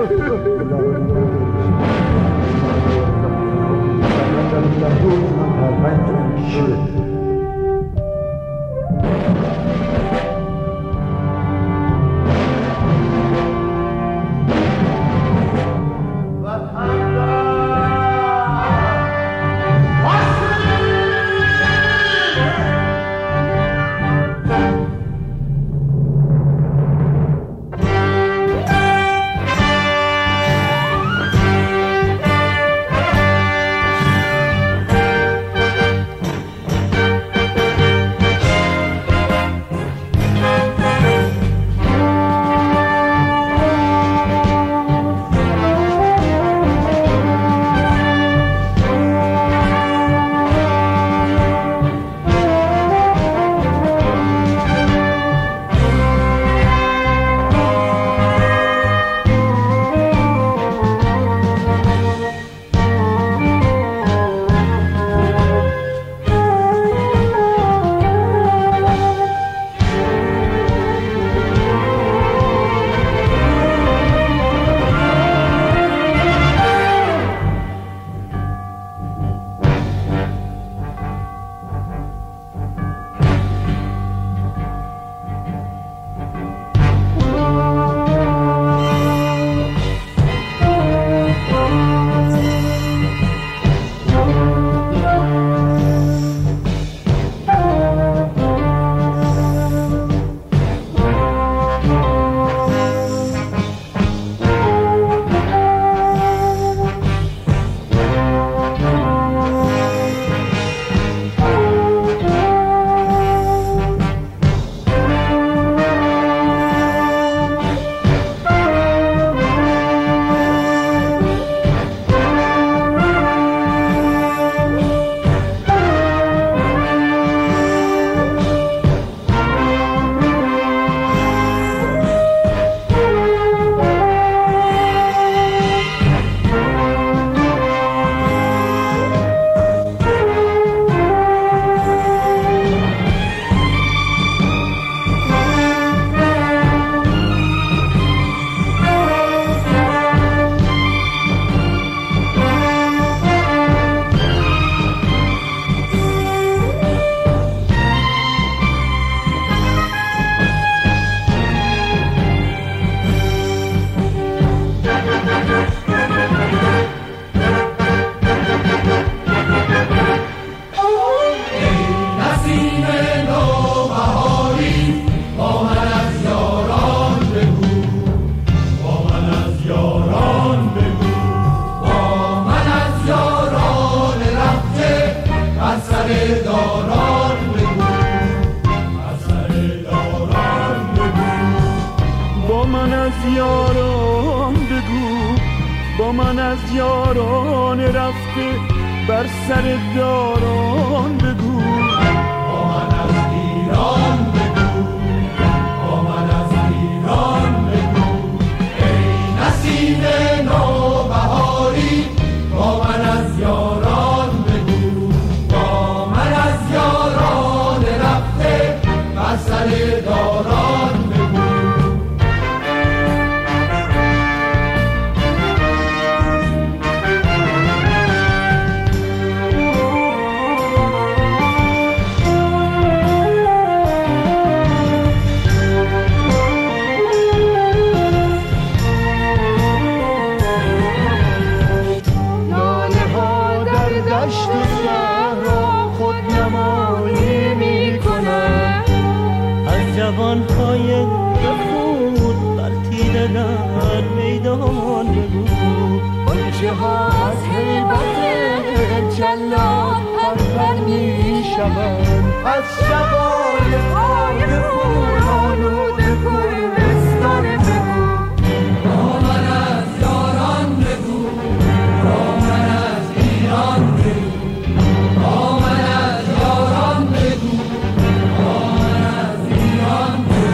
یاران بگو، با من از یاران رفته بر سر داران بگو، با من از ایران بگو، با من از ایران بگو، ای نسیم نوبهاری با من از یاران بگو، با من از یاران رفته بر سر داران بگو. جوانهای خود غلطیده در میدان بگو، بچه ها از هیبت جلاد پرور می شوند، از شبای پای خون آلوده گلستان بگو، با من از یاران بگو، با من از ایران بگو، با من از یاران بگو، با من از ایران بگو.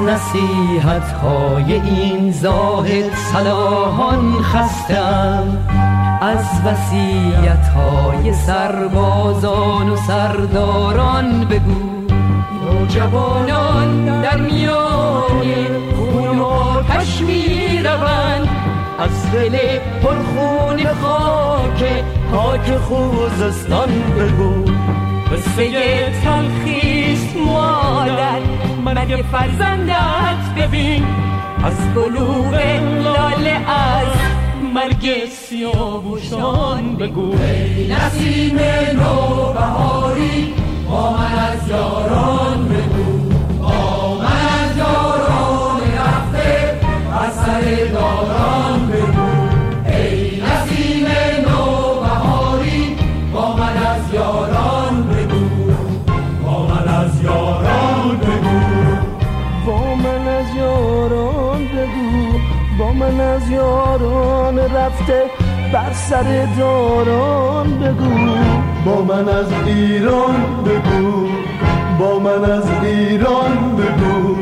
نصیحت‌های این زاهد صلاحان خستم، از وصیت‌های سربازان و سرداران بگو. نوجوانان در میان خون و آتش می‌روند، از دل پرخون خاک خوزستان بگو. قصه تلخیست مادر، مرگ فرزندت ببین، از بلوغ لاله از مرگ سیاوشان بگو. ای نسیم نوبهاری با من از یاران بگو، با من از یاران رفته از سر داران بگو. ای نسیم نوبهاری با من از یاران بگو، با من از یاران بگو، با من از یاران بگو، با من از یاران رفته بر سر داران بگو. با من از ایران بگو، با من از ایران بگو.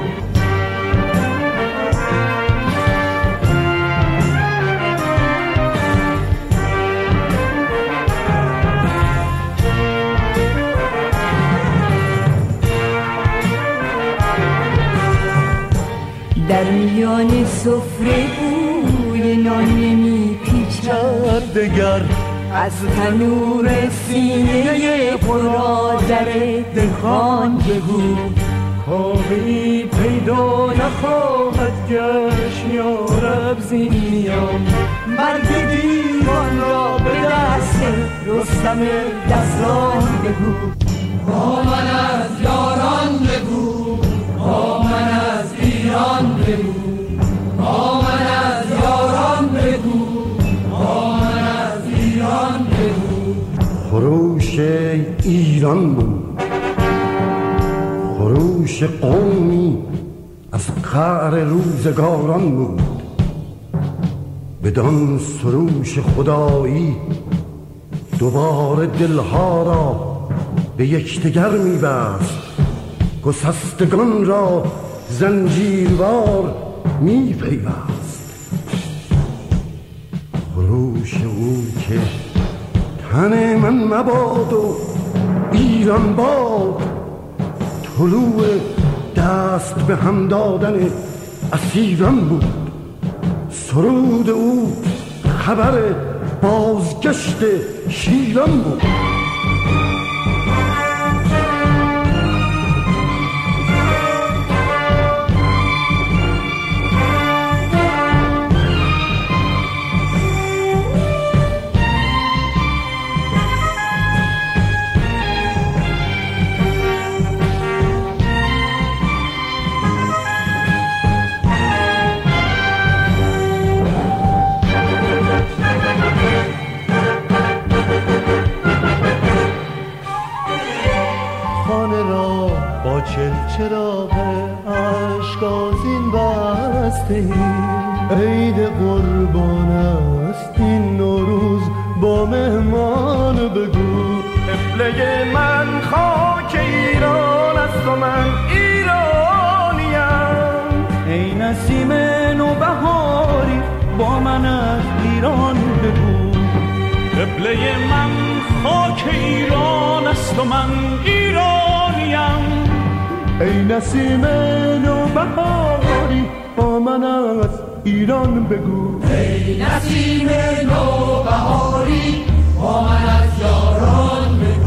در میان سفره بوی نان نمی‌پیچد دگر، از تنور سینه پرآذر دهقان بگو. کاوه‌ای پیدا نخواهد گشت یارب زین میان، مرگ دیوان را به دست رستم دستان بگو. با من از یاران بگو، با من از ایران بگو، با من از یاران بگو، با من از ایران بگو. خروش ایران بود، خروش قومی از قعر روزگاران بود. بدان سروش خدایی دوباره دلها را به یکدیگر می‌بست، گسستگان را زنجیروار می‌پیوست. خروش او که تن من مباد و ایران باد، طلوع دست به هم دادن اسیران بود. سرود او خبر بازگشت شیران بود. چراغ عشق آذین بسته، عید قربان است این نوروز با مهمان بگو. قبله من خاک ایران است و من ایرانیم. ای نسیم نوبهاری با من از ایران بگو. قبله من خاک ایران است و من ایرانیم. ای نسیم نوبهاری با من از ایران بگو. ای نسیم نوبهاری با من از یاران بگو.